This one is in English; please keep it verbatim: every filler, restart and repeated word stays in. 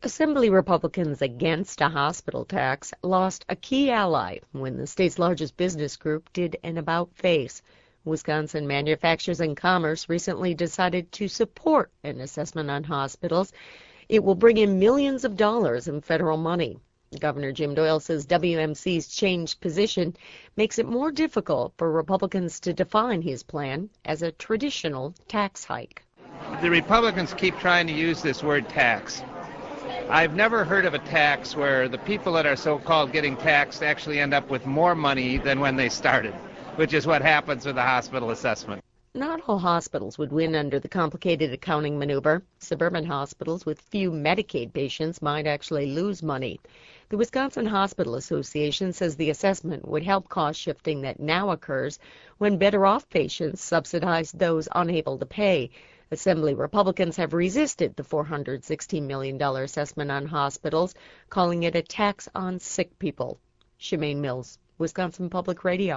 Assembly Republicans against a hospital tax lost a key ally when the state's largest business group did an about-face. Wisconsin Manufacturers and Commerce recently decided to support an assessment on hospitals. It will bring in millions of dollars in federal money. Governor Jim Doyle says W M C's changed position makes it more difficult for Republicans to define his plan as a traditional tax hike. The Republicans keep trying to use this word tax. I've never heard of a tax where the people that are so-called getting taxed actually end up with more money than when they started, which is what happens with the hospital assessment. Not all hospitals would win under the complicated accounting maneuver. Suburban hospitals with few Medicaid patients might actually lose money. The Wisconsin Hospital Association says the assessment would help cost shifting that now occurs when better-off patients subsidize those unable to pay. Assembly Republicans have resisted the four hundred sixteen million dollars assessment on hospitals, calling it a tax on sick people. Shemaine Mills, Wisconsin Public Radio.